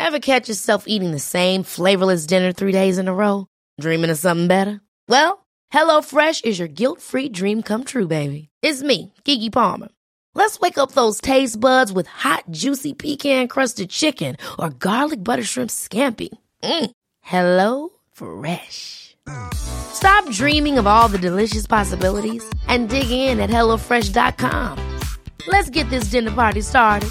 Ever catch yourself eating the same flavorless dinner 3 days in a row? Dreaming of something better? Well, HelloFresh is your guilt-free dream come true, baby. It's me, Keke Palmer. Let's wake up those taste buds with hot, juicy pecan-crusted chicken or garlic butter shrimp scampi. Hello Fresh. Stop dreaming of all the delicious possibilities and dig in at HelloFresh.com. Let's get this dinner party started.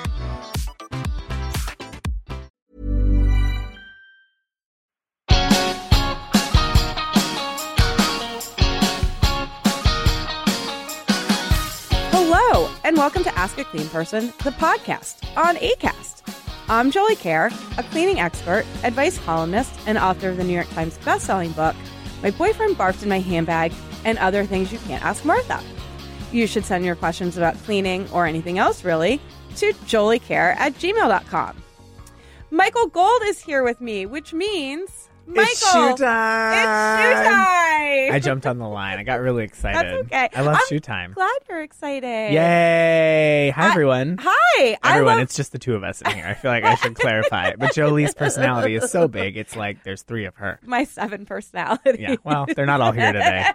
Hello, and welcome to Ask a Clean Person, the podcast on Acast. I'm Jolie Kerr, a cleaning expert, advice columnist, and author of the New York Times bestselling book, My Boyfriend Barfed in My Handbag, and Other Things You Can't Ask Martha. You should send your questions about cleaning, or anything else really, to joliekerr@gmail.com. Michael Gold is here with me, which means... Michael, it's shoe time. It's shoe time. I jumped on the line. I got really excited. That's okay. I love shoe time. Glad you're excited. Yay. Hi, everyone. Hi. Everyone, it's just the two of us in here. I feel like I should clarify. But Jolie's personality is so big. It's like there's three of her. My 7 personalities. Yeah, well, they're not all here today.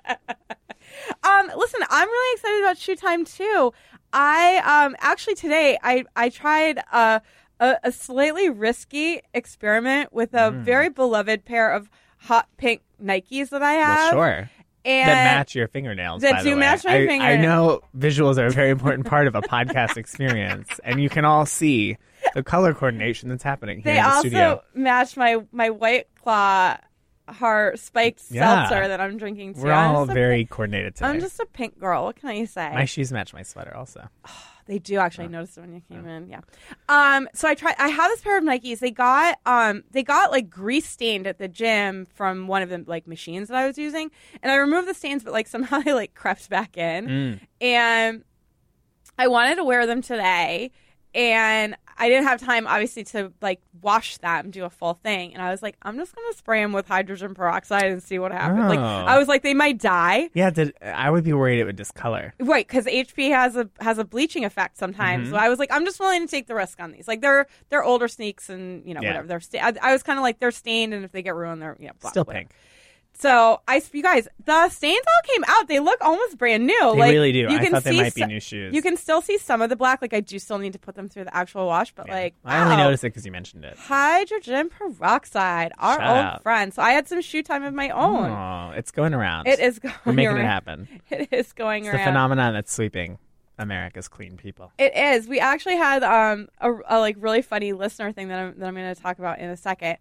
Listen, I'm really excited about shoe time, too. I actually today, I tried a slightly risky experiment with a very beloved pair of hot pink Nikes that I have. Well, sure. And that match your fingernails, that by do the way. match my fingernails. I know visuals are a very important part of a podcast experience, and you can all see the color coordination that's happening here in the studio. They also match my White Claw heart spiked seltzer that I'm drinking too. We're all very coordinated today. I'm just a pink girl. What can I say? My shoes match my sweater also. They do actually. I noticed it when you came in. Yeah. So I have this pair of Nikes. They got like grease stained at the gym from one of the like machines that I was using, and I removed the stains, but like somehow they like crept back in, and I wanted to wear them today, and I didn't have time obviously to like wash them, do a full thing, and I was like, I'm just gonna spray them with hydrogen peroxide and see what happens. Like I was like, they might die. Yeah, I would be worried it would discolor. Right, because HP has a bleaching effect sometimes. So I was like, I'm just willing to take the risk on these. Like they're older sneaks, and whatever. They're I was kind of like, they're stained, and if they get ruined, they're black, still whatever. pink. So you guys, the stains all came out. They look almost brand new. They like, really do. You I can thought they see might be new shoes. You can still see some of the black. Like I do still need to put them through the actual wash, but I only noticed it because you mentioned it. Hydrogen peroxide, our Shout old out. friend. So I had some shoe time of my own. Oh, it's going around. It is going We're making around. it happen. It is going It's around. the phenomenon that's sweeping America's clean people. It is. We actually had a like really funny listener thing that I'm going to talk about in a second.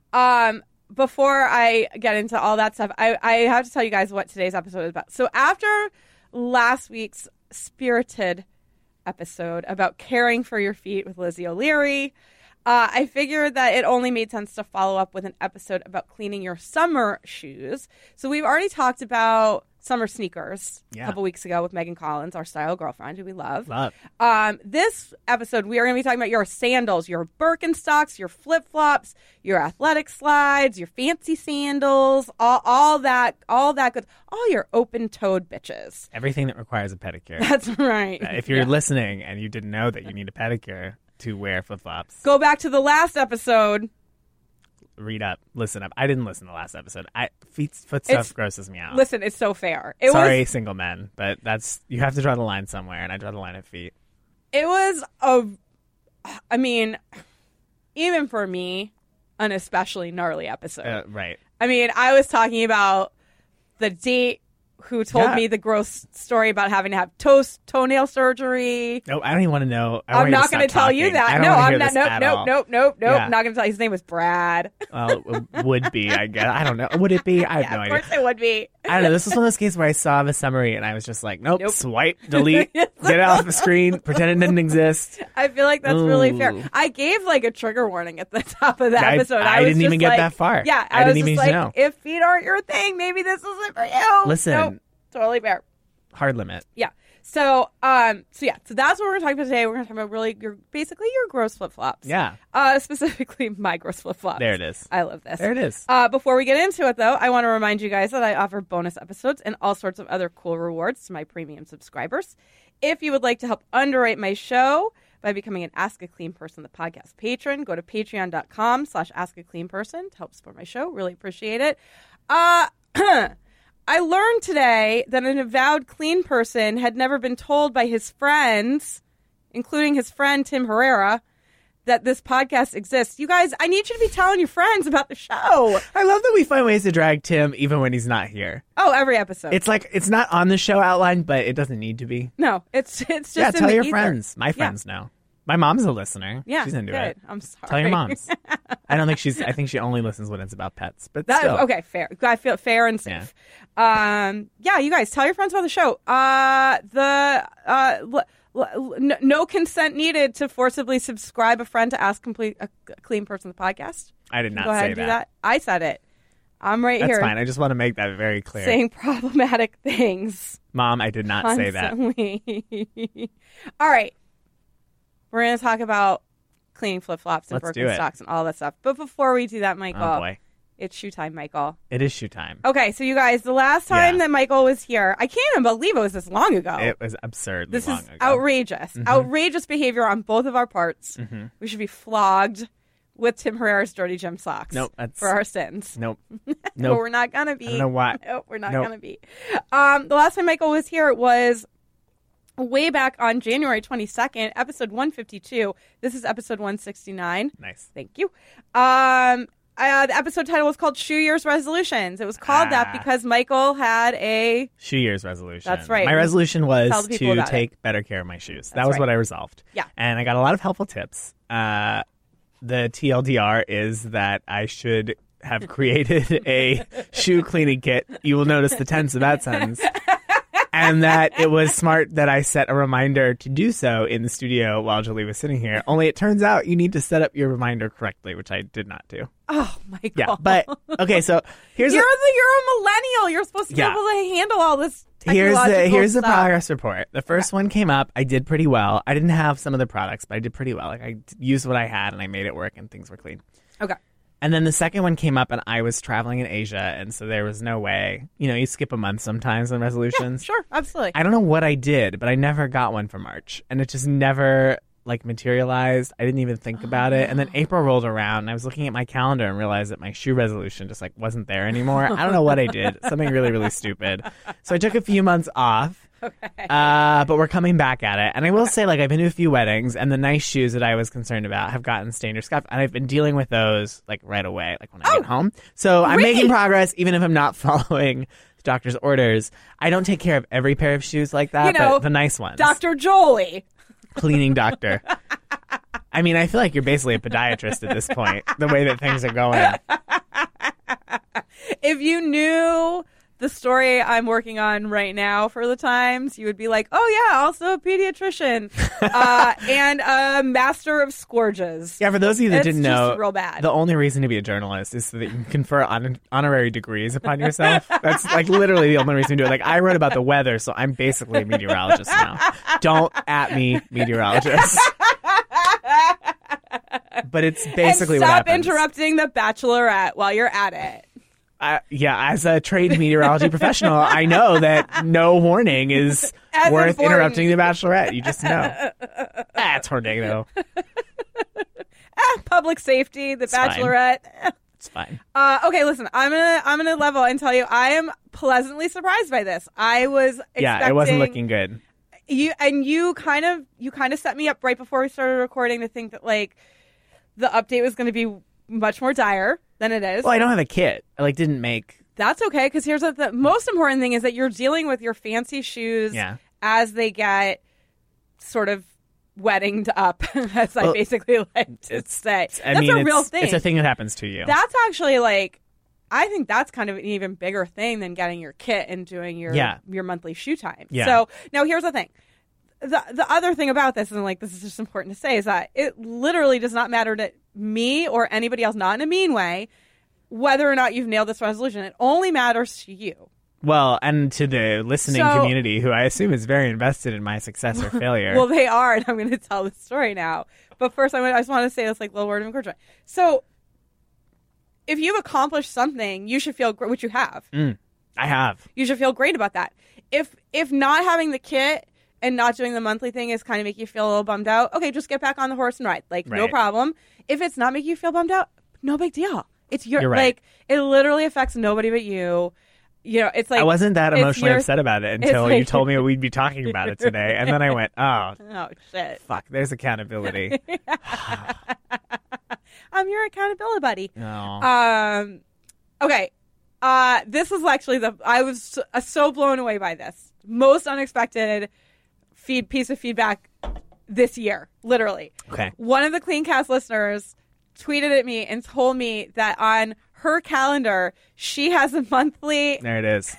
Before I get into all that stuff, I have to tell you guys what today's episode is about. So after last week's spirited episode about caring for your feet with Lizzie O'Leary, I figured that it only made sense to follow up with an episode about cleaning your summer shoes. So we've already talked about summer sneakers a couple weeks ago with Megan Collins, our style girlfriend, who we love. This episode, we are going to be talking about your sandals, your Birkenstocks, your flip-flops, your athletic slides, your fancy sandals, all that good, all your open-toed bitches. Everything that requires a pedicure. That's right. If you're listening and you didn't know that you need a pedicure to wear flip-flops, go back to the last episode. Read up, listen up. I didn't listen to the last episode. Foot stuff grosses me out. Listen, it's so fair. Sorry, single men, but you have to draw the line somewhere, and I draw the line at feet. It was even for me, an especially gnarly episode. Right. I mean, I was talking about the date who told me the gross story about having to have toenail surgery. No, I don't even want to know. I'm not going to tell you that. No, I'm not. Nope. Yeah. I'm not going to tell you. His name was Brad. Well, it would be, I guess. I don't know. Would it be? I have no idea. Of course it would be. I don't know. This was one of those cases where I saw the summary and I was just like, nope. Swipe, delete, get it off the screen, pretend it didn't exist. I feel like that's really fair. I gave like a trigger warning at the top of the episode. I didn't even get that far. Yeah, I didn't even know. If feet aren't your thing, maybe this isn't for you. Listen. Nope, totally fair. Hard limit. Yeah. So that's what we're going to talk about today. We're going to talk about really your gross flip-flops. Yeah. Specifically my gross flip-flops. There it is. I love this. There it is. Before we get into it, though, I want to remind you guys that I offer bonus episodes and all sorts of other cool rewards to my premium subscribers. If you would like to help underwrite my show by becoming an Ask a Clean Person, the podcast patron. Go to patreon.com/askacleanperson to help support my show. Really appreciate it. I learned today that an avowed clean person had never been told by his friends, including his friend Tim Herrera, that this podcast exists. You guys, I need you to be telling your friends about the show. I love that we find ways to drag Tim even when he's not here. Oh, every episode. It's like, it's not on the show outline, but it doesn't need to be. No, it's just yeah, in tell the your ether. friends. My friends know. My mom's a listener. Yeah, she's into good. it. I'm sorry. Tell your moms. I think she only listens when it's about pets, but still. Okay, fair. I feel fair and safe. Yeah, you guys, tell your friends about the show. No consent needed to forcibly subscribe a friend to Ask a Clean Person the podcast. I did not Go ahead say and do that. I said it. I'm right That's here. fine. I just want to make that very clear. Saying problematic things. Mom, I did not constantly. say that. All right. We're going to talk about cleaning flip-flops and Let's do Birkenstocks and all that stuff. But before we do that, Michael, Oh, boy. it's shoe time, Michael. It is shoe time. Okay, so you guys, the last time Yeah. that Michael was here, I can't even believe it was this long ago. It was absurdly This long is ago. outrageous. Mhm. Outrageous behavior on both of our parts. Mhm. We should be flogged with Tim Herrera's dirty gym socks Nope, that's- for our sins. Nope. But Nope. we're not going to be. I don't know why. Nope, we're not Nope. going to be. The last time Michael was here was way back on January 22nd, episode 152. This is episode 169. Nice. Thank you. The episode title was called Shoe Year's Resolutions. It was called that because Michael had a... Shoe year's resolution. That's right. My resolution was Tell the people to about take better care of my shoes. That That's was right. what I resolved. Yeah. And I got a lot of helpful tips. The TLDR is that I should have created a shoe cleaning kit. You will notice the tense of that sentence. And that it was smart that I set a reminder to do so in the studio while Julie was sitting here. Only it turns out you need to set up your reminder correctly, which I did not do. Oh, Michael. Yeah, but okay, so here's You're a millennial. You're supposed to Yeah. be able to handle all this here's technological the stuff. progress report. The first one came up. I did pretty well. I didn't have some of the products, but I did pretty well. Like I used what I had and I made it work, and things were clean. Okay. And then the second one came up, and I was traveling in Asia, and so there was no way. You know, you skip a month sometimes on resolutions. Sure, absolutely. I don't know what I did, but I never got one for March, and it just never materialized. I didn't even think about it. And then April rolled around, and I was looking at my calendar and realized that my shoe resolution just wasn't there anymore. I don't know what I did. Something really, really stupid. So I took a few months off. Okay. But we're coming back at it. And I will say, I've been to a few weddings, and the nice shoes that I was concerned about have gotten stained or scuffed, and I've been dealing with those, right away, when I get home. So I'm making progress, even if I'm not following the doctor's orders. I don't take care of every pair of shoes like that, but the nice ones. Dr. Jolie. Cleaning doctor. I mean, I feel like you're basically a podiatrist at this point, the way that things are going. If you knew the story I'm working on right now for the Times, you would be like, oh yeah, also a pediatrician and a master of scourges. Yeah, for those of you that It's didn't just know, real bad. the only reason to be a journalist is so that you can confer honorary degrees upon yourself. That's literally the only reason to do it. I wrote about the weather, so I'm basically a meteorologist now. Don't at me, meteorologist. But it's basically and what stop happens. interrupting the Bachelorette while you're at it. Yeah, as a trained meteorology professional, I know that no warning is As worth important. interrupting the Bachelorette. You just know. Tornado. Public safety, the fine. Bachelorette. It's fine. Okay, listen, I'm gonna level and tell you I am pleasantly surprised by this. I was expecting, Yeah, it wasn't looking good. You kind of set me up right before we started recording to think that the update was going to be much more dire than it is. Well, I don't have a kit. I didn't make. That's okay, because here's the most important thing is that you're dealing with your fancy shoes as they get sort of weddinged up, as I basically like to say. That's a real thing. It's a thing that happens to you. That's actually I think that's kind of an even bigger thing than getting your kit and doing your monthly shoe time. Yeah. So now here's the thing. The other thing about this, and this is just important to say, is that it literally does not matter to me or anybody else, not in a mean way, whether or not you've nailed this resolution. It only matters to you. Well, and to the listening community, who I assume is very invested in my success or failure. Well, they are, and I'm going to tell the story now. But first, I just want to say this little word of encouragement. So, if you've accomplished something, you should feel great, which you have. I have. You should feel great about that. If not having the kit and not doing the monthly thing is kind of make you feel a little bummed out, okay, just get back on the horse and ride. Like, no Right. problem. If it's not making you feel bummed out, no big deal. It's your You're right. like it literally affects nobody but you. You know, it's like I wasn't that it's emotionally your- upset about it until like- you told me we'd be talking about it today, and then I went, "Oh, Oh shit! fuck! There's accountability." I'm your accountability buddy. Oh. Okay. This was actually I was so blown away by this. Most unexpected piece of feedback this year, literally. Okay. One of the CleanCast listeners tweeted at me and told me that on her calendar, she has a monthly There it is.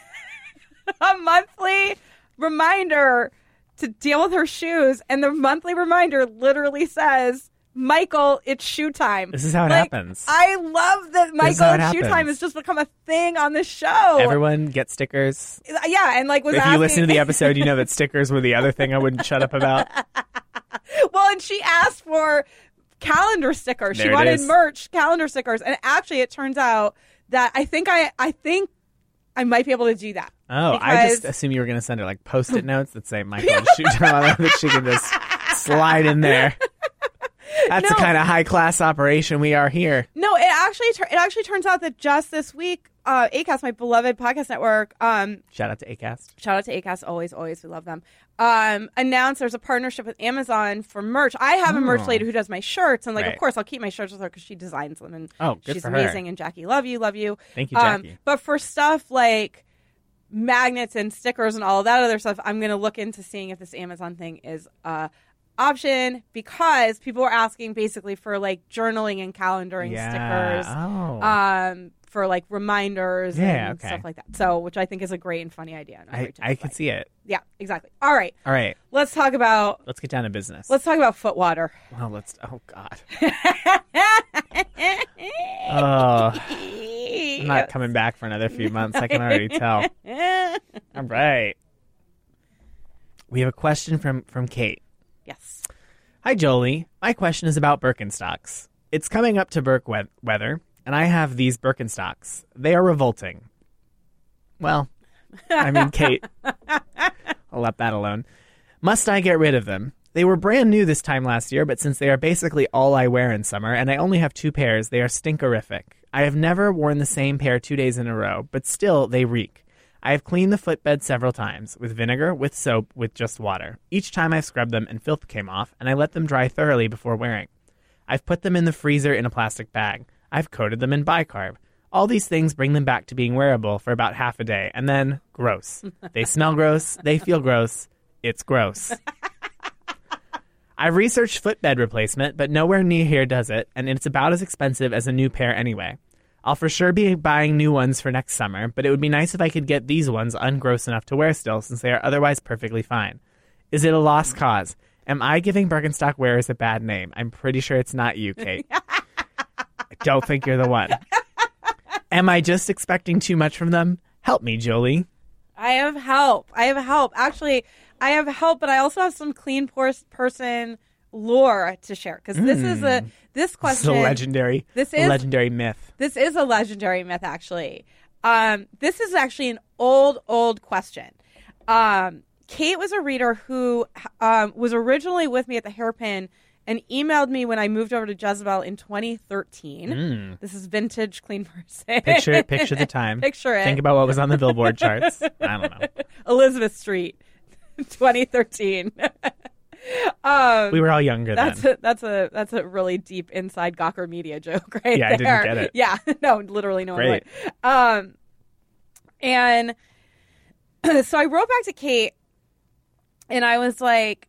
reminder to deal with her shoes. And the monthly reminder literally says, Michael, it's shoe time. This is how it Like, happens. I love that This is how Michael, it it's shoe time happens. has just become a thing on the show. Everyone get stickers. Yeah, and like was If asking, you listen to the episode, you know that stickers were the other thing I wouldn't shut up about. Well, and she asked for calendar stickers. There She it wanted is. merch, calendar stickers, and actually, it turns out that I think I might be able to do that. Oh, I just Because- assume you were going to send her like Post-it notes that say Michael and shoot time on it, that she can just slide in there. That's the No. kind of high class operation we are here. No, it actually turns out that just this week, Acast, my beloved podcast network, Shout out to Acast. shout out to Acast, always, we love them. Announced there's a partnership with Amazon for merch. I have a merch Oh. lady who does my shirts, and like, Right. of course, I'll keep my shirts with her because she designs them, and Oh, good she's for her. amazing. And Jackie, love you. Thank you, Jackie. But for stuff like magnets and stickers and all of that other stuff, I'm going to look into seeing if this Amazon thing is option, because people were asking basically for like journaling and calendaring stickers. Oh. For like reminders Yeah, and okay. stuff like that. So, which I think is a great and funny idea. And I'm very I tempted could by it. see it. Yeah, exactly. All right, All right. let's talk about Let's get down to business. Footwater. Well, oh, God. Oh, I'm not coming back for another few months. I can already tell. All right. We have a question from Kate. Yes. Hi, Jolie. My question is about Birkenstocks. It's coming up to Birk weather, and I have these Birkenstocks. They are revolting. Well, I mean, Kate, I'll let that alone. Must I get rid of them? They were brand new this time last year, but since they are basically all I wear in summer, and I only have 2 pairs, they are stinkerific. I have never worn the same pair 2 days in a row, but still, they reek. I have cleaned the footbed several times, with vinegar, with soap, with just water. Each time I've scrubbed them and filth came off, and I let them dry thoroughly before wearing. I've put them in the freezer in a plastic bag. I've coated them in bicarb. All these things bring them back to being wearable for about half a day, and then, gross. They smell gross, they feel gross, it's gross. I've researched footbed replacement, but nowhere near here does it, and it's about as expensive as a new pair anyway. I'll for sure be buying new ones for next summer, but it would be nice if I could get these ones ungross enough to wear still, since they are otherwise perfectly fine. Is it a lost cause? Am I giving Birkenstock wearers a bad name? I'm pretty sure it's not you, Kate. I don't think you're the one. Am I just expecting too much from them? Help me, Jolie. I have help. Actually, I have help, but I also have some clean person lore to share, because this is this This is question. a legendary, This is- legendary myth. This is a legendary myth, actually. This is actually an old question. Kate was a reader who was originally with me at the Hairpin and emailed me when I moved over to Jezebel in 2013. This is vintage clean person. Picture it. Picture the time. Picture it. Think about what was on the Billboard charts. I don't know. Elizabeth Street, 2013. We were all younger then. That's a really deep inside Gawker Media joke right Yeah, I there. didn't get it. Yeah, no, literally no Great. one would. And so I wrote back to Kate, and I was like,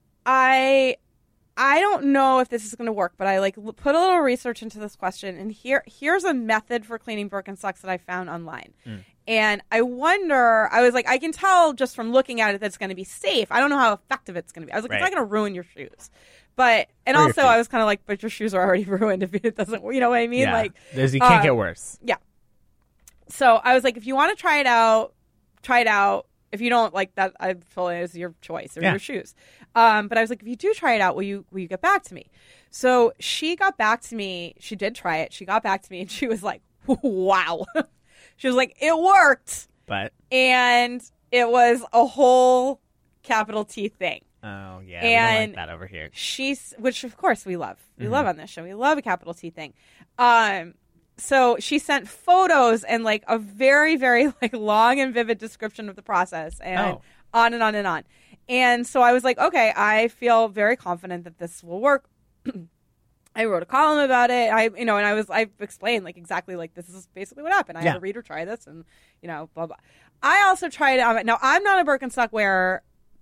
I don't know if this is going to work, but I like put a little research into this question, and here's a method for cleaning Birkenstocks that I found online. And I was like, I can tell just from looking at it that it's going to be safe. I don't know how effective it's going to be. I was like, Right. it's not going to ruin your shoes. And Or your also feet. I was kind of like, but your shoes are already ruined if it doesn't, you know what I mean? Yeah. Like, You can't get worse. yeah. So I was like, if you want to try it out. If you don't like that, I feel it's your choice or Yeah. your shoes. But I was like, if you do try it out, will you get back to me? So she got back to me. She did try it. She got back to me, and she was like, wow. She was like, it worked. But And it was a whole capital T thing. Oh, yeah. And we don't like that over here. Which of course we love. We love on this show. We love a capital T thing. So she sent photos and like a very, very like long and vivid description of the process and on and on and on. And so I was like, okay, I feel very confident that this will work. I wrote a column about it. I explained like exactly like this is basically what happened. I had a reader try this and blah blah. I also tried it. Now I'm not a Birkenstock wearer.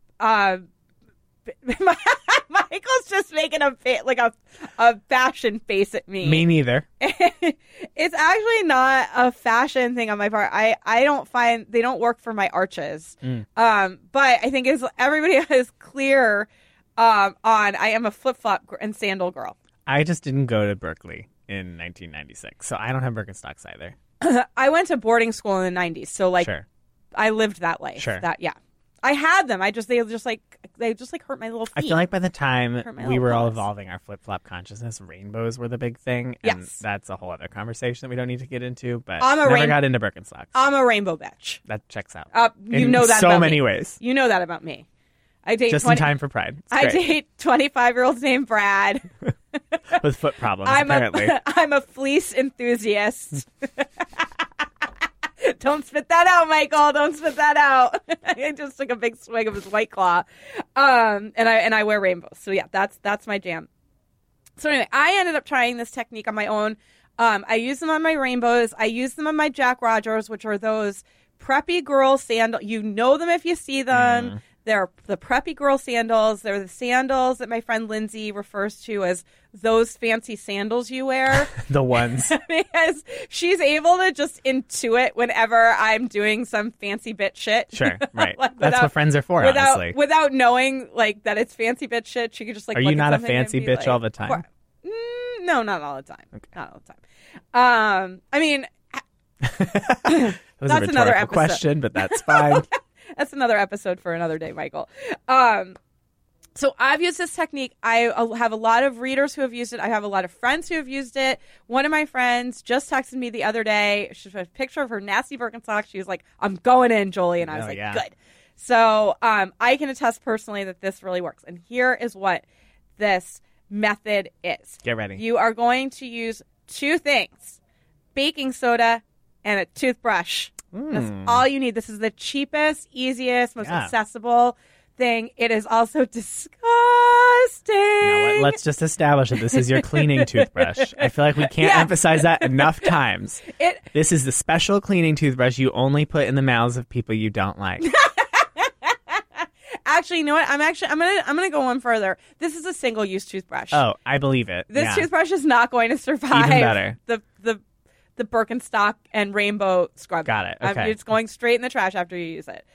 Michael's just making a fashion face at me. Me neither. It's actually not a fashion thing on my part. I don't find they don't work for my arches. But I think everybody is clear on I am a flip flop and sandal girl. I just didn't go to Berkeley in 1996, so I don't have Birkenstocks either. I went to boarding school in the 90s, so like Sure. I lived that life. Sure. I had them. They just hurt my little feet. I feel like by the time we were all paws. evolving our flip-flop consciousness, rainbows were the big thing. And Yes. that's a whole other conversation that we don't need to get into, but I'm a never got into Birkenstocks. I'm a rainbow bitch. That checks out. You in know that so about many me. ways. You know that about me. I date Just in time for Pride. It's I great. date 25-year-olds named Brad. With foot problems, apparently. I'm a fleece enthusiast. Don't spit that out, Michael. Don't spit that out. I just took a big swig of his White Claw. And I wear rainbows. So yeah, that's my jam. So anyway, I ended up trying this technique on my own. I use them on my rainbows. I use them on my Jack Rogers, which are those preppy girl sandals. You know them if you see them. They're the preppy girl sandals. They're the sandals that my friend Lindsay refers to as those fancy sandals you wear. The ones. Because she's able to just intuit whenever I'm doing some fancy bitch shit. Sure, right. Like, That's what friends are for, honestly. Without knowing like that it's fancy bitch shit, she could just like. Are look you not at a something and fancy be bitch like, all the time? No, not all the time. Okay. Not all the time. I mean, That was that's a another rhetorical episode. question, but that's fine. That's another episode for another day, Michael. So I've used this technique. I have a lot of readers who have used it. I have a lot of friends who have used it. One of my friends just texted me the other day. She had a picture of her nasty Birkenstock. She was like, I'm going in, Jolie. And I was good. So I can attest personally that this really works. And here is what this method is. Get ready. You are going to use two things, baking soda and a toothbrush. That's all you need. This is the cheapest, easiest, most accessible thing. It is also disgusting. Now, let's just establish that this is your cleaning toothbrush. I feel like we can't emphasize that enough times. This is the special cleaning toothbrush you only put in the mouths of people you don't like. Actually, you know what? I'm gonna go one further. This is a single-use toothbrush. Oh, I believe it. This toothbrush is not going to survive Even better. the Birkenstock and rainbow scrub. Got it. Okay. It's going straight in the trash after you use it.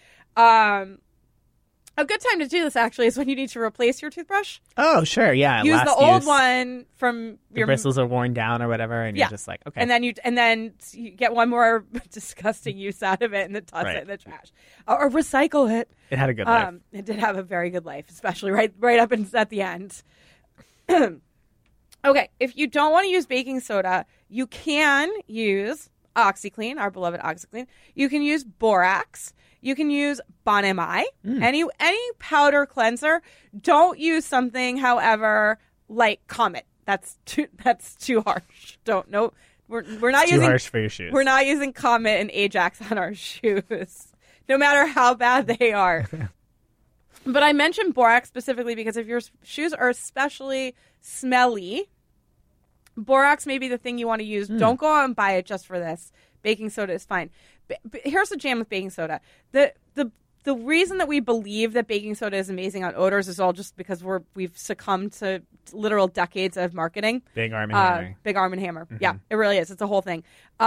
A good time to do this, actually, is when you need to replace your toothbrush. Oh, sure. Yeah. Use last the old use, one from the your bristles are worn down or whatever, and you're just like, okay. And then you get one more disgusting use out of it and then toss it in the trash. Or recycle it. It had a good life. It did have a very good life, especially right up at the end. Okay, if you don't want to use baking soda, you can use OxiClean, our beloved OxiClean. You can use Borax. You can use Bon Mi. Any powder cleanser. Don't use something, however, like Comet. That's too harsh. We're not It's using too harsh for your shoes. We're not using Comet and Ajax on our shoes, no matter how bad they are. But I mentioned Borax specifically because if your shoes are especially smelly, Borax may be the thing you want to use. Don't go out and buy it just for this. Baking soda is fine. But here's the jam with baking soda. The reason that we believe that baking soda is amazing on odors is all just because we've succumbed to literal decades of marketing. Big Arm and Hammer. Big Arm and Hammer. Mm-hmm. Yeah, it really is. It's a whole thing.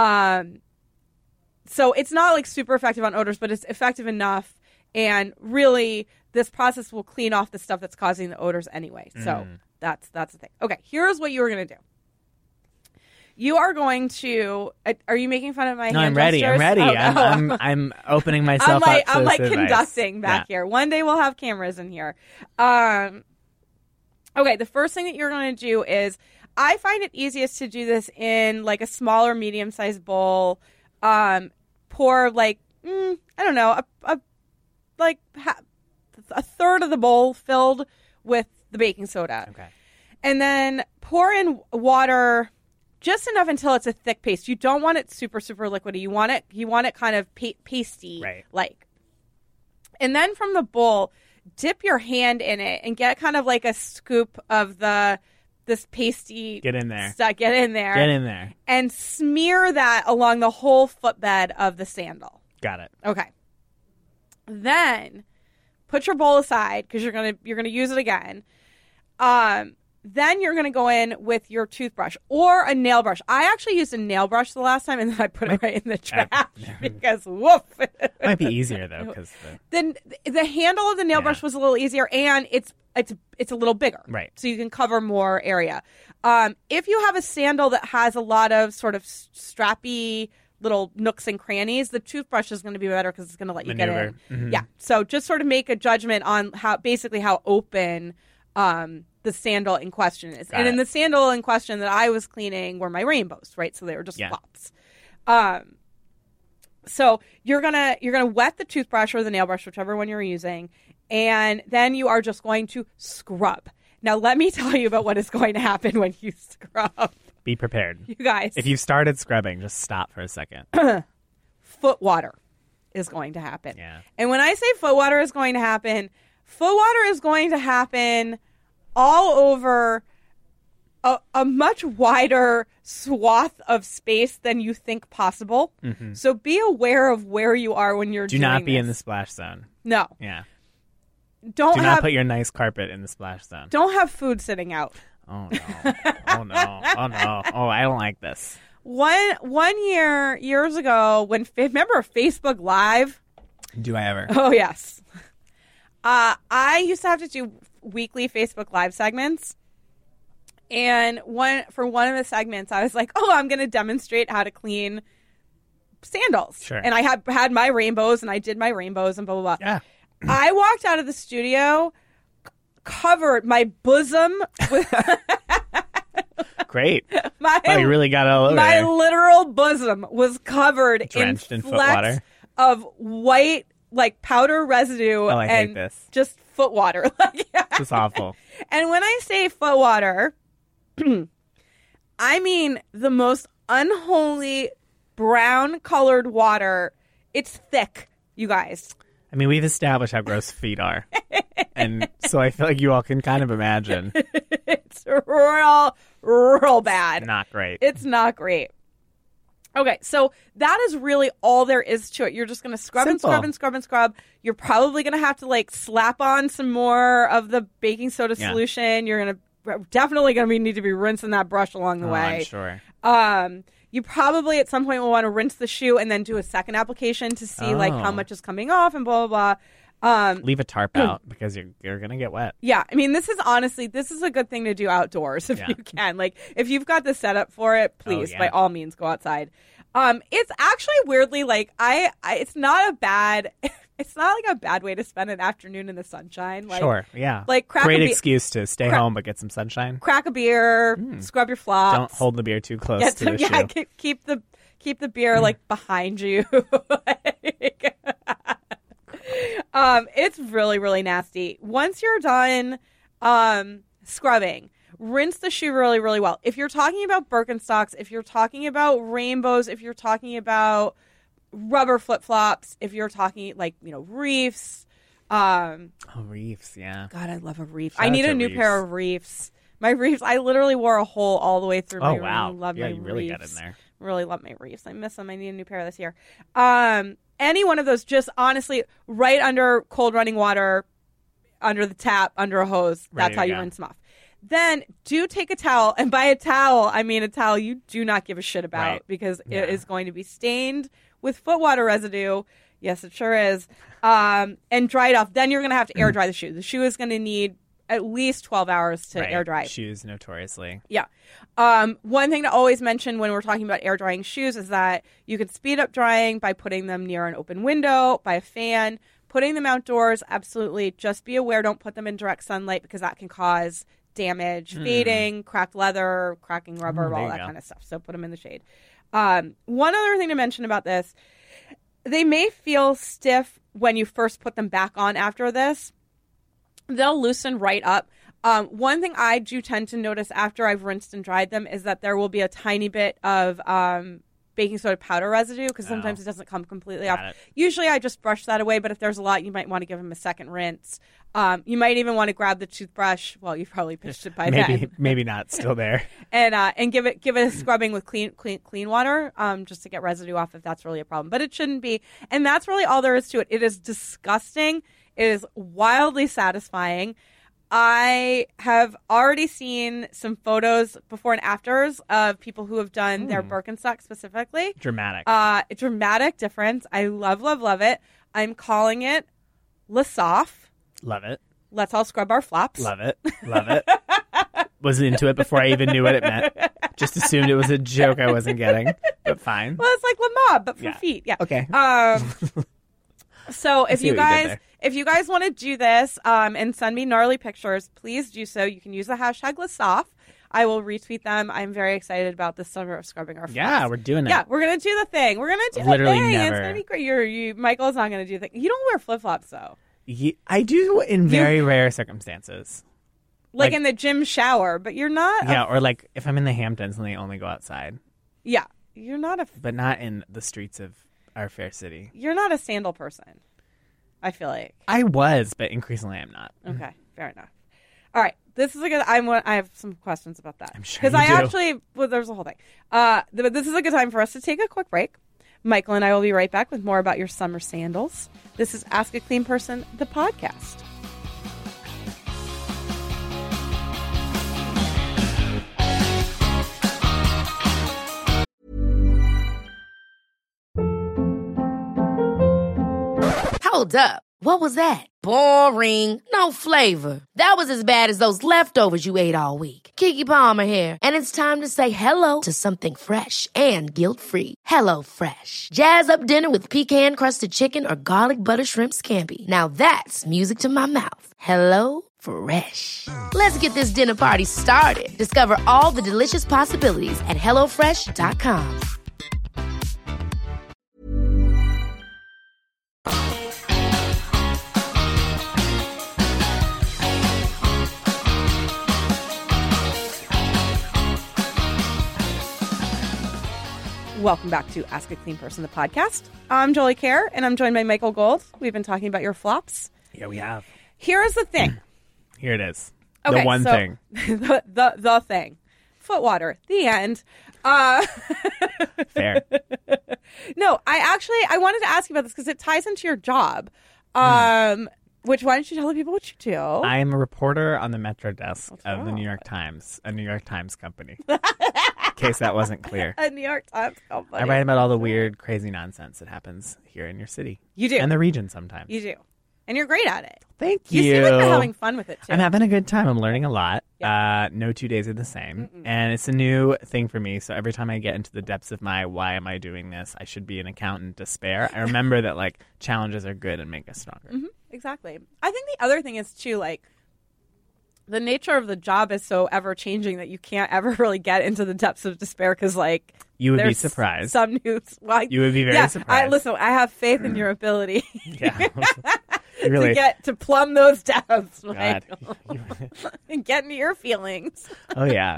So it's not like super effective on odors, but it's effective enough. And really, this process will clean off the stuff that's causing the odors anyway. So that's the thing. Okay, here's what you are going to do. You are going to. Are you making fun of my? No, hand I'm ready. gestures? I'm ready. Oh. I'm opening myself up. I'm to like this advice. conducting back here. One day we'll have cameras in here. Okay, the first thing that you're going to do is, I find it easiest to do this in like a smaller, medium-sized bowl. Pour like I don't know, a third of the bowl filled with the baking soda. Okay. And then pour in water just enough until it's a thick paste. You don't want it super, super liquidy. You want it kind of pasty, right. like. And then from the bowl, dip your hand in it and get kind of like a scoop of this pasty. Get in there. Stuff. Get in there. Get in there. And smear that along the whole footbed of the sandal. Got it. Okay. Then put your bowl aside because you're gonna use it again. Then you're gonna go in with your toothbrush or a nail brush. I actually used a nail brush the last time, and then I put it right in the trash because woof. Might be easier though, because then the handle of the nail brush was a little easier, and it's a little bigger, right? So you can cover more area. If you have a sandal that has a lot of sort of strappy little nooks and crannies, the toothbrush is going to be better because it's going to let you get in. Mm-hmm. Yeah. So just sort of make a judgment on how open the sandal in question is. In the sandal in question that I was cleaning were my rainbows, right? So they were just flops. So you're gonna wet the toothbrush or the nail brush, whichever one you're using, and then you are just going to scrub. Now let me tell you about what is going to happen when you scrub. Be prepared. You guys. If you've started scrubbing, just stop for a second. Foot water is going to happen. Yeah. And when I say foot water is going to happen all over a much wider swath of space than you think possible. Mm-hmm. So be aware of where you are when you're doing Do not be this. in the splash zone. No. Yeah. Do not put your nice carpet in the splash zone. Don't have food sitting out. Oh no. Oh no. Oh no. Oh, I don't like this. One years ago, remember Facebook Live? Do I ever? Oh yes. I used to have to do weekly Facebook Live segments, and for one of the segments, I was like, "Oh, I'm going to demonstrate how to clean sandals." Sure. And I had my rainbows, and I did my rainbows, and blah blah blah. Yeah. I walked out of the studio, covered my bosom with. Great. You really got it all over my there. literal bosom was covered Drenched in foot flecks water of white, like powder residue. Oh, I hate and this. Just foot water. This is awful. And when I say foot water, I mean the most unholy brown colored water. It's thick, you guys. I mean, we've established how gross feet are. And so I feel like you all can kind of imagine. It's real bad. Not great. It's not great. Okay, so that is really all there is to it. You're just going to scrub Simple. and scrub and scrub and scrub. You're probably going to have to like slap on some more of the baking soda solution. You're definitely going to need to be rinsing that brush along the way. I'm sure. You probably at some point will want to rinse the shoe and then do a second application to see like how much is coming off and blah blah blah. Leave a tarp out because you're gonna get wet. Yeah, I mean this is a good thing to do outdoors if you can. Like if you've got the setup for it, please by all means go outside. It's actually weirdly like it's not like a bad way to spend an afternoon in the sunshine. Like, sure, yeah. Like great excuse to stay home but get some sunshine. Crack a beer, scrub your flops. Don't hold the beer too close to the shoe. Keep the beer like behind you. It's really, really nasty. Once you're done scrubbing, rinse the shoe really, really well. If you're talking about Birkenstocks, if you're talking about rainbows, if you're talking about rubber flip-flops, if you're talking like, reefs. Reefs, yeah. God, I love a reef. Shout I out need to a new reefs. pair of reefs. My reefs, I literally wore a hole all the way through my Oh, wow. room. I love yeah, my you really reefs. got in there. Really love my reefs. I miss them. I need a new pair this year. Any one of those, just honestly, right under cold running water, under the tap, under a hose. That's how you rinse them off. Then do take a towel, and by a towel, I mean a towel you do not give a shit about because it is going to be stained with foot water residue. Yes, it sure is. And dry it off. Then you're going to have to air dry the shoe. The shoe is going to need at least 12 hours to air dry. Shoes, notoriously. Yeah. One thing to always mention when we're talking about air drying shoes is that you can speed up drying by putting them near an open window, by a fan, putting them outdoors. Absolutely. Just be aware. Don't put them in direct sunlight because that can cause damage, fading, cracked leather, cracking rubber, all that kind of stuff. So put them in the shade. One other thing to mention about this, they may feel stiff when you first put them back on after this. they'll loosen right up. One thing I do tend to notice after I've rinsed and dried them is that there will be a tiny bit of baking soda powder residue because sometimes it doesn't come completely off. Usually I just brush that away, but if there's a lot, you might want to give them a second rinse. You might even want to grab the toothbrush. Well, you've probably pitched it by then. Maybe not. Still there. And give it a scrubbing with clean water just to get residue off if that's really a problem. But it shouldn't be. And that's really all there is to it. It is disgusting. It is wildly satisfying. I have already seen some photos before and afters of people who have done their Birkenstock specifically. Dramatic. Dramatic difference. I love, love, love it. I'm calling it Lesoff. Love it. Let's all scrub our flops. Love it. Love it. Was into it before I even knew what it meant. Just assumed it was a joke I wasn't getting, but fine. Well, it's like Le Mob, but for feet. Yeah. Okay. So if you guys want to do this and send me gnarly pictures, please do so. You can use the hashtag Lesoff. I will retweet them. I'm very excited about this summer of scrubbing our flops. Yeah, we're doing it. Yeah, we're gonna do the thing. We're gonna do Literally the thing. never. It's gonna be great. Michael's not gonna do the thing. You don't wear flip flops though. I do in very rare circumstances. Like in the gym shower, but you're not. Yeah, or like if I'm in the Hamptons and they only go outside. Yeah, you're not but not in the streets of our fair city. You're not a sandal person, I feel like. I was, but increasingly I'm not. Okay, fair enough. All right, this is a good. I have some questions about that. I'm sure because there's a whole thing. But this is a good time for us to take a quick break. Michael and I will be right back with more about your summer sandals. This is Ask a Clean Person, the podcast. Hold up. What was that? Boring. No flavor. That was as bad as those leftovers you ate all week. Keke Palmer here, and it's time to say hello to something fresh and guilt-free. Hello Fresh. Jazz up dinner with pecan-crusted chicken or garlic butter shrimp scampi. Now that's music to my mouth. Hello Fresh. Let's get this dinner party started. Discover all the delicious possibilities at hellofresh.com. Welcome back to Ask a Clean Person, the podcast. I'm Jolie Kerr, and I'm joined by Michael Gold. We've been talking about your flops. Yeah, we have. Here is the thing. Here it is. Okay, the one thing. The thing. Foot water. The end. Fair. No, I wanted to ask you about this because it ties into your job. Which, why don't you tell the people what you do? I am a reporter on the Metro desk of the New York Times, a New York Times company. In case that wasn't clear. A New York Times company. I write about all the weird, crazy nonsense that happens here in your city. You do. And the region sometimes. You do. And you're great at it. Thank you. You seem like you're having fun with it, too. I'm having a good time. I'm learning a lot. Yeah. No 2 days are the same. And it's a new thing for me. So every time I get into the depths of my why am I doing this, I should be an accountant despair, I remember that like challenges are good and make us stronger. Mm-hmm. Exactly. I think the other thing is, too, like, the nature of the job is so ever-changing that you can't ever really get into the depths of despair because, like... You would be surprised. Some news... Well, you would be very surprised. Listen, I have faith in your ability really. to plumb those depths. God. And get into your feelings. Oh, yeah.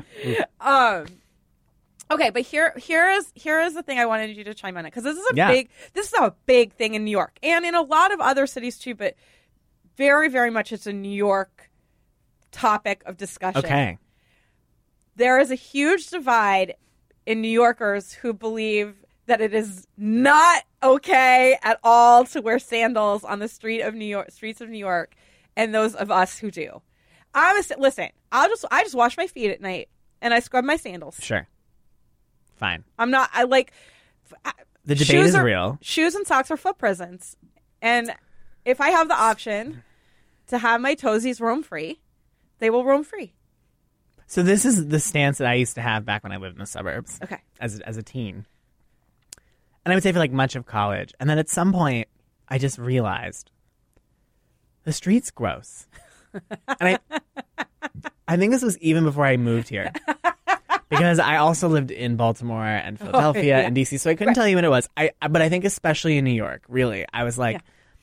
Okay, but here is the thing I wanted you to chime in on, because this is a big thing in New York and in a lot of other cities too, but very, very much it's a New York topic of discussion. Okay. There is a huge divide in New Yorkers who believe that it is not okay at all to wear sandals on the streets of New York, and those of us who do. Listen, I just wash my feet at night and I scrub my sandals. Sure. Fine. The debate is real. Shoes and socks are foot prisons. And if I have the option to have my toesies roam free, they will roam free. So this is the stance that I used to have back when I lived in the suburbs. Okay. As a teen. And I would say for like much of college. And then at some point, I just realized the street's gross. And I think this was even before I moved here. Because I also lived in Baltimore and Philadelphia and DC, so I couldn't tell you what it was. But I think especially in New York, really, I was like,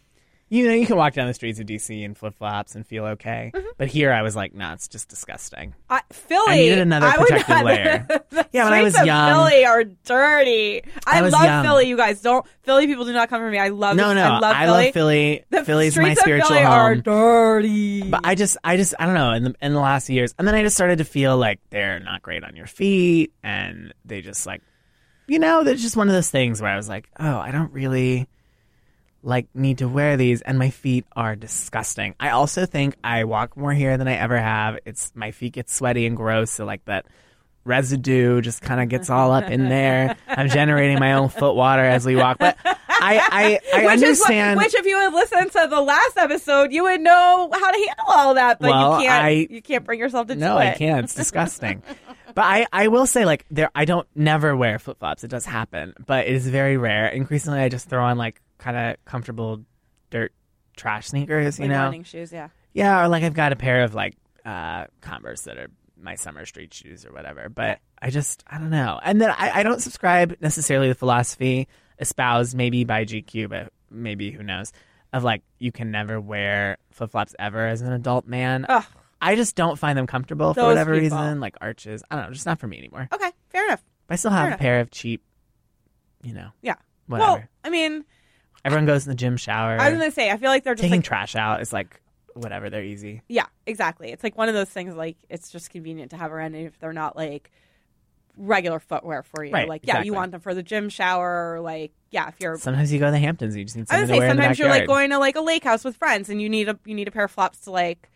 You know, you can walk down the streets of DC in flip-flops and feel okay. But here I was like, no, it's just disgusting. Philly. I needed another protective layer. Yeah, when I was streets of young. Philly are dirty. I was love young. Philly, you guys. Philly people do not come for me. I love No, I love Philly. The Philly's my streets spiritual of Philly are home. dirty. But I don't know, in the last years. And then I just started to feel like they're not great on your feet. And they just like, you know, they're just one of those things where I was like, oh, I don't really need to wear these, and my feet are disgusting. I also think I walk more here than I ever have. My feet get sweaty and gross, so like that residue just kind of gets all up in there. I'm generating my own foot water as we walk, but I understand. Which if you had listened to the last episode, you would know how to handle all that. But Well, you can't bring yourself to do it. No, I can't. It's disgusting. But I will say, like, I don't never wear flip flops. It does happen, but it is very rare. Increasingly, I just throw on like kind of comfortable dirt trash sneakers, you Like know? running shoes, yeah. Yeah, or like I've got a pair of like Converse that are my summer street shoes or whatever. But I don't know. And then I don't subscribe necessarily to the philosophy espoused maybe by GQ, but maybe who knows, of like you can never wear flip flops ever as an adult man. Ugh. I just don't find them comfortable for Those whatever people. reason, like arches. I don't know, just not for me anymore. Okay, fair enough. But I still have a pair of cheap, you know, Yeah. whatever. Well, I mean, Everyone goes in the gym shower. I was going to say, I feel like they're just Taking like, trash out is like, whatever, they're easy. yeah, exactly. It's like one of those things like it's just convenient to have around if they're not like regular footwear for you. Right, Like, yeah, exactly. you want them for the gym shower or like, yeah, if you're Sometimes you go to the Hamptons, you just need I was something gonna to say wear in the sometimes you're like backyard. going to like a lake house with friends and you need a pair of flops to like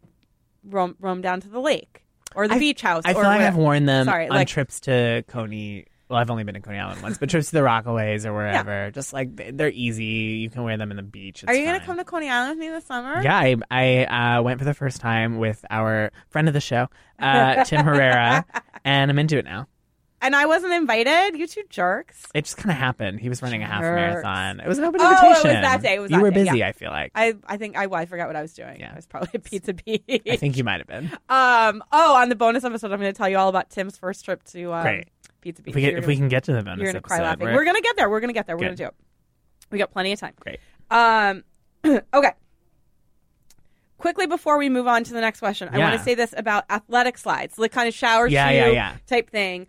roam down to the lake or the beach house. I or feel like I've whatever. worn them Sorry, on like- trips to Coney. Well, I've only been to Coney Island once, but trips to the Rockaways or wherever. Just like they're easy. You can wear them in the beach. It's Are you going to fine. come to Coney Island with me this summer? Yeah, I went for the first time with our friend of the show, Tim Herrera, and I'm into it now. And I wasn't invited. You two jerks. It just kind of happened. He was running a half Jerks. marathon. It was an open Oh, it was invitation. that day. It was you that were day, busy. yeah. I feel like. I think I forgot what I was doing. Yeah. I was probably at Pizza Beach. I think you might have been. On the bonus episode, I'm going to tell you all about Tim's first trip to Great. Pizza Beach. If we can get to the bonus You're going to cry episode, laughing. we're- We're going to get there. We're going to get there. We're going Good. to do it. We got plenty of time. Great. Okay. Quickly before we move on to the next question, I want Yeah. to say this about athletic slides, the kind of shower shoe Yeah. type thing.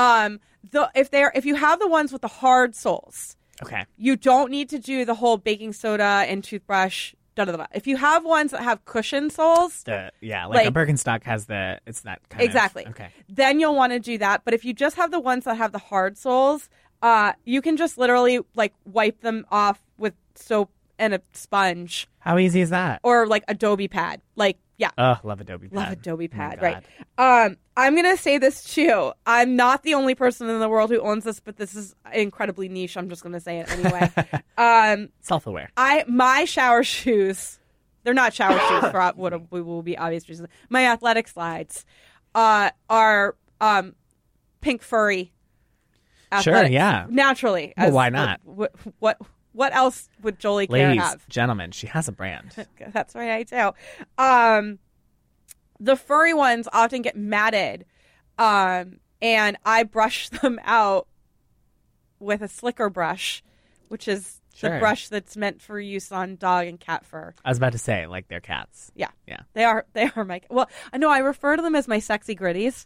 If you have the ones with the hard soles, Okay. you don't need to do the whole baking soda and toothbrush. Da-da-da-da. If you have ones that have cushion soles, Like Like- a Birkenstock has it's that kind exactly. of. Okay. Then you'll want to do that. But if you just have the ones that have the hard soles, you can just literally like wipe them off with soap and a sponge How easy is that? or like Adobe Pad. Like, yeah. Oh, love Adobe Pad. Love Adobe Oh my Pad, right? God. I'm gonna say this too. I'm not the only person in the world who owns this, but this is incredibly niche. I'm just gonna say it anyway. Self-aware. My shower shoes, they're not shower shoes for what will be obvious reasons. My athletic slides are pink furry. Sure, athletics. yeah. Naturally. Well, why not? What else would Jolie Care Ladies, have? gentlemen, she has a brand. That's right, I do. The furry ones often get matted, and I brush them out with a slicker brush, which is the Sure. brush that's meant for use on dog and cat fur. I was about to say, like they're cats. Yeah, Yeah. they are my. Well, no, I refer to them as my sexy gritties.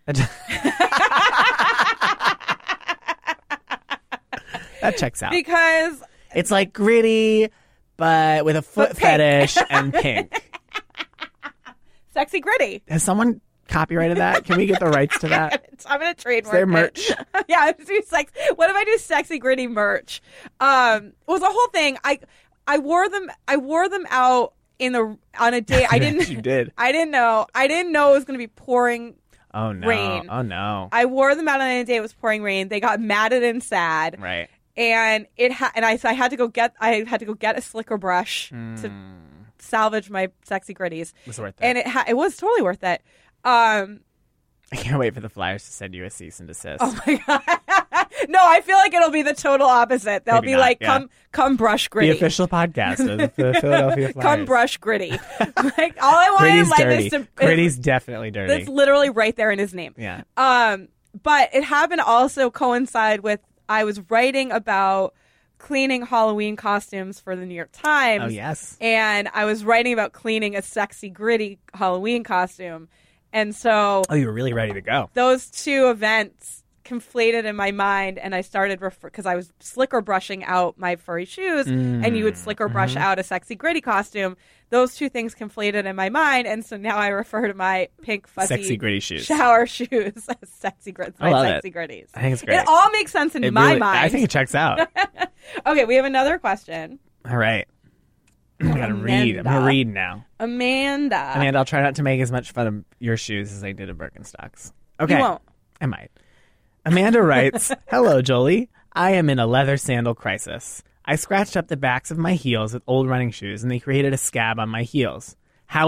That checks out. Because It's like gritty, but with a foot But pink. fetish and pink. sexy gritty. Has someone copyrighted that? Can we get the rights to that? I'm gonna trademark. Is there it. merch? Yeah, I do what if I do sexy gritty merch? It was a whole thing. I wore them out on a day. I didn't. You did. I didn't know it was gonna be pouring. Oh no. Rain. Oh no. I wore them out on a day it was pouring rain. They got matted and sad, Right. and I had to go get a slicker brush to salvage my sexy gritties. It was worth it. And it was totally worth it. I can't wait for the Flyers to send you a cease and desist. Oh my god! No, I feel like it'll be the total opposite. They'll Maybe be not, like, yeah. come brush The gritty. official podcast of the Philadelphia Flyers. Come brush gritty. Like all I want in Gritty's life dirty. is to. Gritty's definitely dirty. That's literally right there in his name. Yeah. But it happened to also coincide with I was writing about cleaning Halloween costumes for the New York Times. Oh, yes. And I was writing about cleaning a sexy, gritty Halloween costume. And so Oh, you were really ready to go. those two events conflated in my mind, and I started because I was slicker brushing out my furry shoes, and you would slicker brush out a sexy gritty costume. Those two things conflated in my mind, and so now I refer to my pink fuzzy Sexy gritty shoes. shower shoes as sexy gritties. I love Sexy it. gritties. I think it's great. It all makes sense in my mind. I think it checks out. Okay, we have another question. All right. I gotta read. I'm gonna read now. Amanda, I'll try not to make as much fun of your shoes as I did of Birkenstocks. Okay. You won't. I might. Amanda writes, "Hello, Jolie. I am in a leather sandal crisis. I scratched up the backs of my heels with old running shoes, and they created a scab on my heels. However, !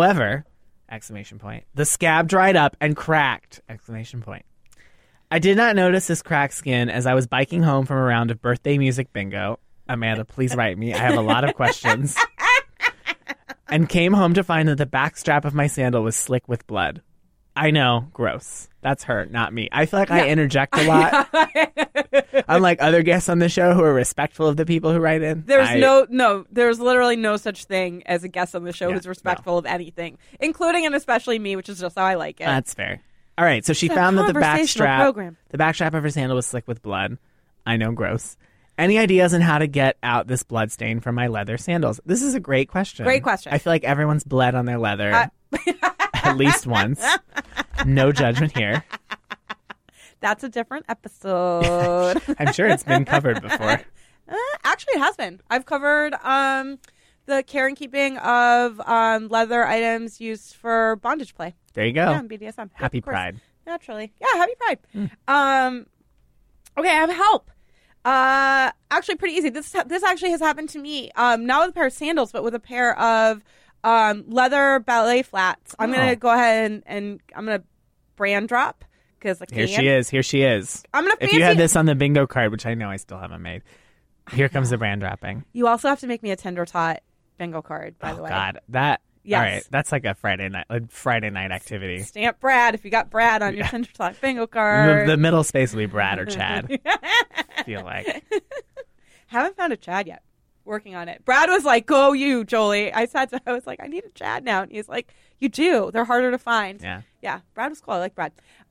The scab dried up and cracked! I did not notice this cracked skin as I was biking home from a round of birthday music bingo. Amanda, please write me. I have a lot of questions. And came home to find that the back strap of my sandal was slick with blood. I know, gross. That's her, not me. I feel like I interject a lot. Unlike other guests on the show who are respectful of the people who write in. There's there's literally no such thing as a guest on the show who's respectful of anything, including and especially me, which is just how I like it. That's fair. All right, so she found that the back strap of her sandal was slick with blood. I know, gross. Any ideas on how to get out this blood stain from my leather sandals? This is a great question. Great question. I feel like everyone's bled on their leather at least once. No judgment here. That's a different episode. I'm sure it's been covered before. Actually, it has been. I've covered the care and keeping of leather items used for bondage play. There you go. Yeah, BDSM. Happy Pride. Naturally. Yeah, happy Pride. Okay, I have help. Actually, pretty easy. This actually has happened to me. Not with a pair of sandals, but with a pair of leather ballet flats. I'm gonna go ahead and I'm gonna brand drop because Here she is. I'm gonna. If you had this on the bingo card, which I know I still haven't made, here comes the brand dropping. You also have to make me a Tinder tot bingo card, by the way. Oh God, that. Yes. All right, that's like a Friday night activity. Stamp Brad if you got Brad on your Tinder tot bingo card. The middle space will be Brad or Chad. I feel like. Haven't found a Chad yet. Working on it. Brad was like, "Go you, Jolie." I was like, "I need a Chad now," and he's like, "You do. They're harder to find." Yeah. Brad was cool. I like Brad.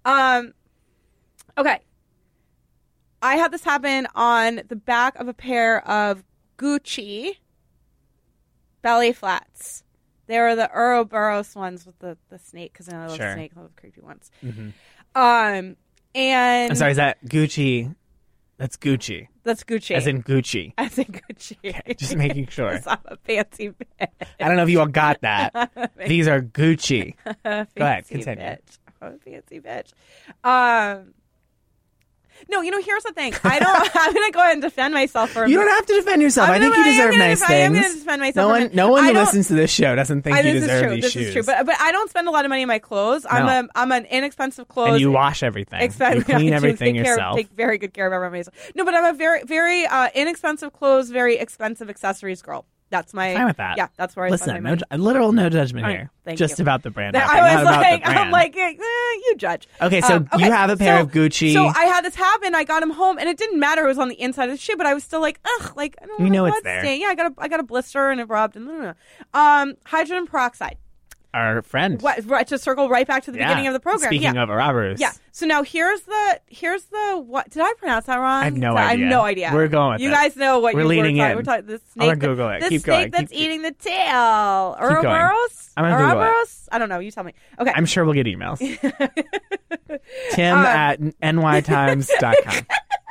Okay. I had this happen on the back of a pair of Gucci ballet flats. They were the Ouroboros ones with the snake, because I love snake, I love creepy ones. Mm-hmm. And I'm sorry, is that Gucci? That's Gucci. That's Gucci. As in Gucci. As in Gucci. Okay, just making sure. I'm a fancy bitch. I don't know if you all got that. These are Gucci. Go ahead, continue. Bitch. I'm a fancy bitch. No, here's the thing. I'm going to go ahead and defend myself for a You minute. don't have to defend yourself. I think you deserve nice things. I am going to defend myself. No one who listens to this show doesn't think you deserve these shoes. This is true. But I don't spend a lot of money on my clothes. I'm an inexpensive clothes. And you wash everything. You clean everything yourself. Take very good care of everything myself. No, but I'm a very, very inexpensive clothes, very expensive accessories girl. That's my. Fine with that. Yeah, that's where I spend my money. Literal no judgment here. Thank Just you. about the brand. I was like, I'm like, you judge. Okay, so you have a pair of Gucci. So I had this happen. I got him home, and it didn't matter. It was on the inside of the shoe, but I was still like, ugh, like I don't know. You know it's there. Stain. Yeah, I got a blister and it rubbed. And hydrogen peroxide. Our friend. Right, to circle right back to the beginning of the program. Speaking of Ouroboros. Yeah. So now here's the what? Did I pronounce that wrong? I have no idea. We're going with you guys know what we're leaning in. We're talking the snake. I'm gonna Google it. The Keep snake going. that's eating the tail. Keep going. Ouroboros? I'm gonna Google it. I don't know. You tell me. Okay. I'm sure we'll get emails. Tim at nytimes.com.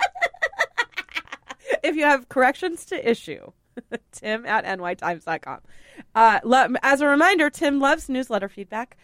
If you have corrections to issue, Tim at nytimes.com. As a reminder, Tim loves newsletter feedback.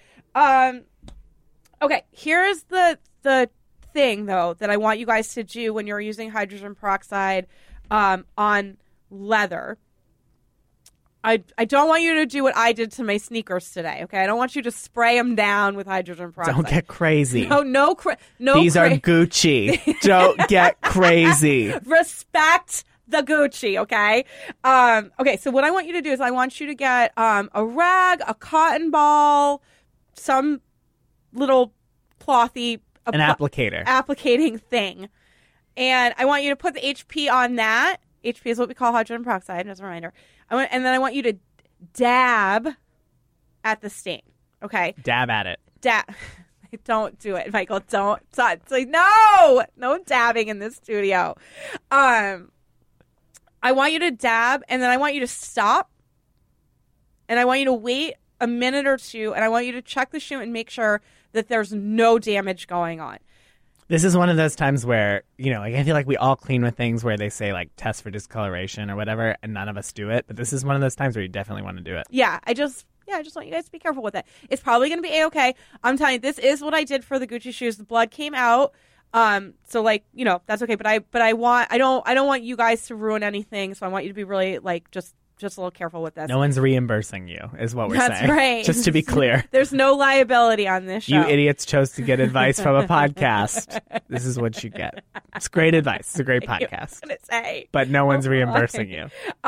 Okay, here's the thing, though, that I want you guys to do when you're using hydrogen peroxide on leather. I don't want you to do what I did to my sneakers today, okay? I don't want you to spray them down with hydrogen peroxide. Don't get crazy. No. These are Gucci. Don't get crazy. Respect the Gucci, okay? Okay, so what I want you to do is I want you to get a rag, a cotton ball, some little clothy... An applicator. Applicating thing. And I want you to put the HP on that HP is what we call hydrogen peroxide, as a reminder. And then I want you to dab at the stain. Okay? Dab at it. Don't do it, Michael. Don't. It's like, no dabbing in this studio. I want you to dab, and then I want you to stop, and I want you to wait a minute or two, and I want you to check the shoe and make sure that there's no damage going on. This is one of those times where, like, I feel like we all clean with things where they say, like, test for discoloration or whatever, and none of us do it. But this is one of those times where you definitely want to do it. Yeah, I just want you guys to be careful with it. It's probably going to be A-okay. I'm telling you, this is what I did for the Gucci shoes. The blood came out. So like, that's okay. But I don't want you guys to ruin anything. So I want you to be really like, just a little careful with this. No one's reimbursing you is what we're saying. That's right. Just to be clear. There's no liability on this show. You idiots chose to get advice from a podcast. This is what you get. It's great advice. It's a great podcast. I was gonna say. But no one's reimbursing you.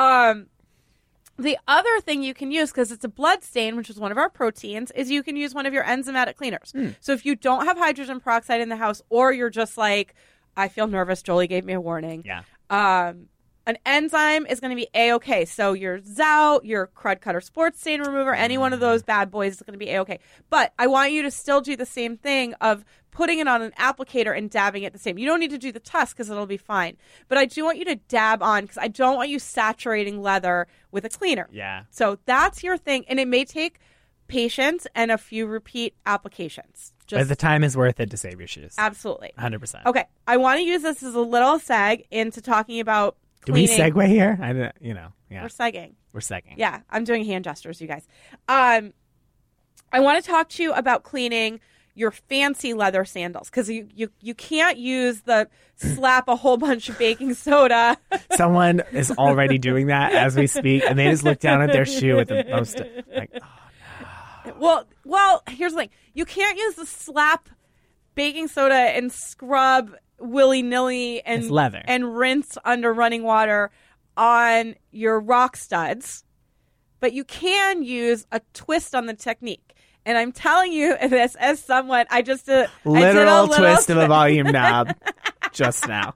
The other thing you can use, because it's a blood stain, which is one of our proteins, is you can use one of your enzymatic cleaners. So if you don't have hydrogen peroxide in the house, or you're just like, I feel nervous, Jolie gave me a warning. Yeah. An enzyme is going to be A-okay. So your Zout, your Crud Cutter Sports Stain Remover, any one of those bad boys is going to be A-okay. But I want you to still do the same thing of putting it on an applicator and dabbing it the same. You don't need to do the test because it'll be fine. But I do want you to dab on because I don't want you saturating leather with a cleaner. Yeah. So that's your thing. And it may take patience and a few repeat applications. But the time is worth it to save your shoes. Absolutely. 100%. Okay. I want to use this as a little seg into talking about do we cleaning. segue here? Yeah. We're segging. We're segging. Yeah, I'm doing hand gestures, you guys. I want to talk to you about cleaning your fancy leather sandals because you can't use the slap a whole bunch of baking soda. Someone is already doing that as we speak, and they just look down at their shoe with the most like, oh no. Well, here's the thing: you can't use the slap baking soda and scrub willy-nilly and it's leather and rinse under running water on your rock studs, but you can use a twist on the technique. And I'm telling you this as someone, I did a little twist of a volume knob just now.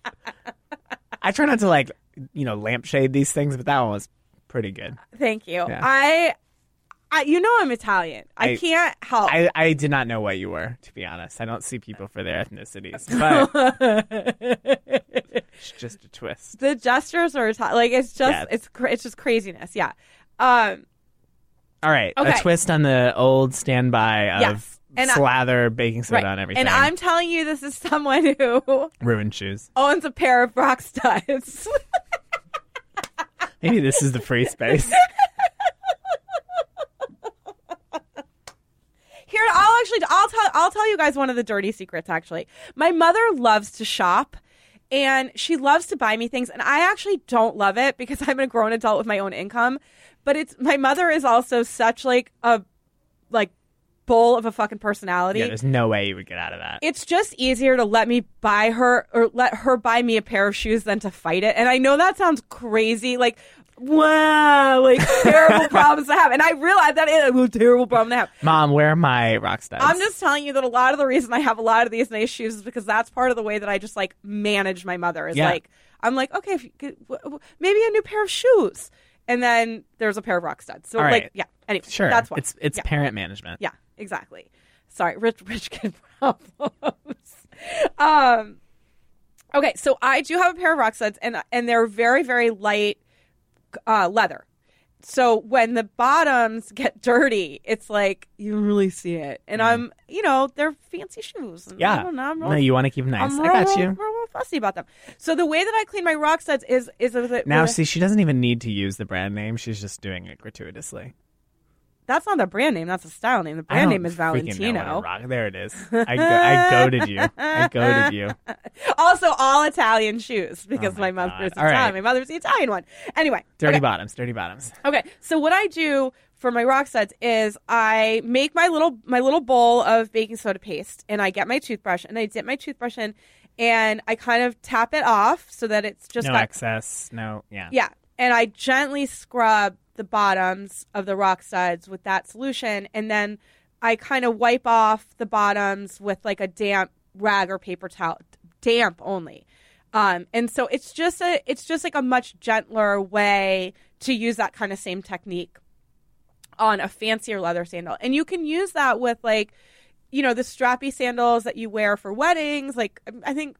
I try not to lampshade these things, but that one was pretty good. Thank you. Yeah. I'm Italian. I can't help. I did not know what you were, to be honest. I don't see people for their ethnicities, but it's just a twist. The gestures are it's just craziness. Yeah. All right. Okay. A twist on the old standby of slather baking soda on everything. And I'm telling you, this is someone who ruined shoes. Owns a pair of rock studs. Maybe this is the free space. Here, I'll tell you guys one of the dirty secrets, actually. My mother loves to shop, and she loves to buy me things, and I actually don't love it because I'm a grown adult with my own income. But my mother is also such a bull of a fucking personality. Yeah, there's no way you would get out of that. It's just easier to let me buy her or let her buy me a pair of shoes than to fight it. And I know that sounds crazy, terrible problems to have. And I realize that is a terrible problem to have. Mom, where are my rock studs? I'm just telling you that a lot of the reason I have a lot of these nice shoes is because that's part of the way that I just manage my mother. I'm like, okay, maybe a new pair of shoes. And then there's a pair of rock studs. So right. Anyway, sure. That's why. It's parent management. Yeah, exactly. Sorry, rich kid problems. Okay, so I do have a pair of rock studs, and they're very, very light leather. So when the bottoms get dirty, it's you don't really see it. And they're fancy shoes. And yeah. I don't know. No, you want to keep them nice. I got you. I'm real fussy about them. So the way that I clean my rock studs is see, she doesn't even need to use the brand name. She's just doing it gratuitously. That's not the brand name. That's a style name. The brand name is Valentino. There it is. I goaded you. I goaded you. Also, all Italian shoes because my mother is Italian. Right. My mother's the Italian one. Anyway. Dirty bottoms. Okay. So what I do for my rock studs is I make my little bowl of baking soda paste, and I get my toothbrush, and I dip my toothbrush in, and I kind of tap it off so that it's just no excess. No. Yeah. Yeah. And I gently scrub the bottoms of the rock studs with that solution, and then I kind of wipe off the bottoms with a damp rag or paper towel, damp only. And so it's just like a much gentler way to use that kind of same technique on a fancier leather sandal. And you can use that with like, the strappy sandals that you wear for weddings. Like, I think,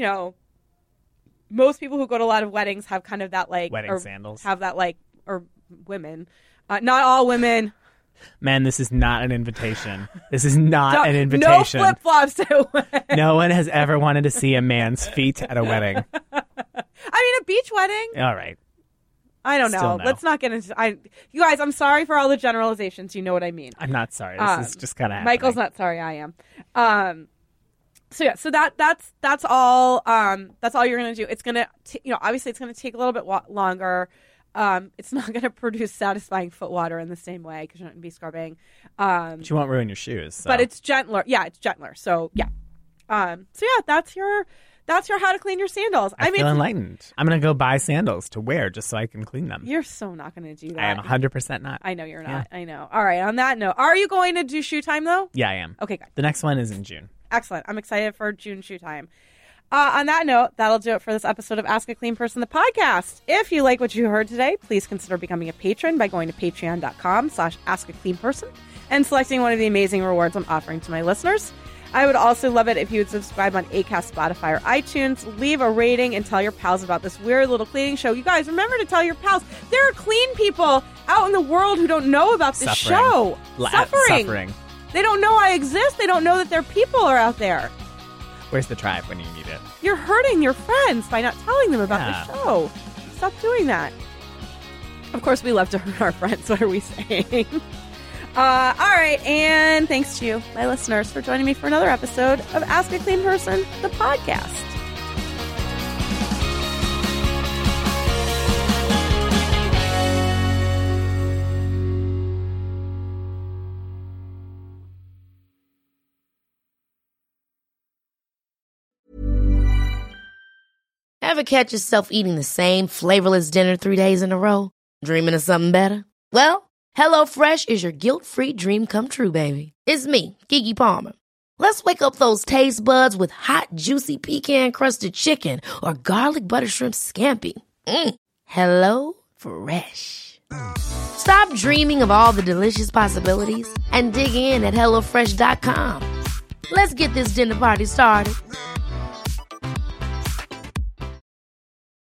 most people who go to a lot of weddings have kind of that like wedding sandals. Have that like, or women, not all women. Man, this is not an invitation. This is not an invitation. No flip-flops to a wedding. No one has ever wanted to see a man's feet at a wedding. A beach wedding. All right. I don't know. Still no. Let's not get into. You guys, I'm sorry for all the generalizations. You know what I mean. I'm not sorry. This is just kind of happening. Michael's not sorry. I am. So that's all. That's all you're gonna do. It's gonna, obviously, it's gonna take a little bit longer. It's not gonna produce satisfying foot water in the same way because you're not gonna be scrubbing. But you won't ruin your shoes. So. But it's gentler. Yeah, it's gentler. So yeah. That's your how to clean your sandals. I feel enlightened. I'm going to go buy sandals to wear just so I can clean them. You're so not going to do that. I am 100% not. I know you're not. Yeah. I know. All right. On that note, are you going to do shoe time though? Yeah, I am. Okay, good. The next one is in June. Excellent. I'm excited for June shoe time. On that note, that'll do it for this episode of Ask a Clean Person, the podcast. If you like what you heard today, please consider becoming a patron by going to patreon.com/askacleanperson and selecting one of the amazing rewards I'm offering to my listeners. I would also love it if you would subscribe on Acast, Spotify, or iTunes. Leave a rating and tell your pals about this weird little cleaning show. You guys, remember to tell your pals. There are clean people out in the world who don't know about this show. Suffering. They don't know I exist. They don't know that their people are out there. Where's the tribe when you need it? You're hurting your friends by not telling them about the show. Stop doing that. Of course, we love to hurt our friends. What are we saying? All right, and thanks to you, my listeners, for joining me for another episode of Ask a Clean Person, the podcast. Ever catch yourself eating the same flavorless dinner 3 days in a row? Dreaming of something better? Well, HelloFresh is your guilt-free dream come true, baby. It's me, Keke Palmer. Let's wake up those taste buds with hot, juicy pecan-crusted chicken or garlic butter shrimp scampi. Hello Fresh. Stop dreaming of all the delicious possibilities and dig in at HelloFresh.com. Let's get this dinner party started.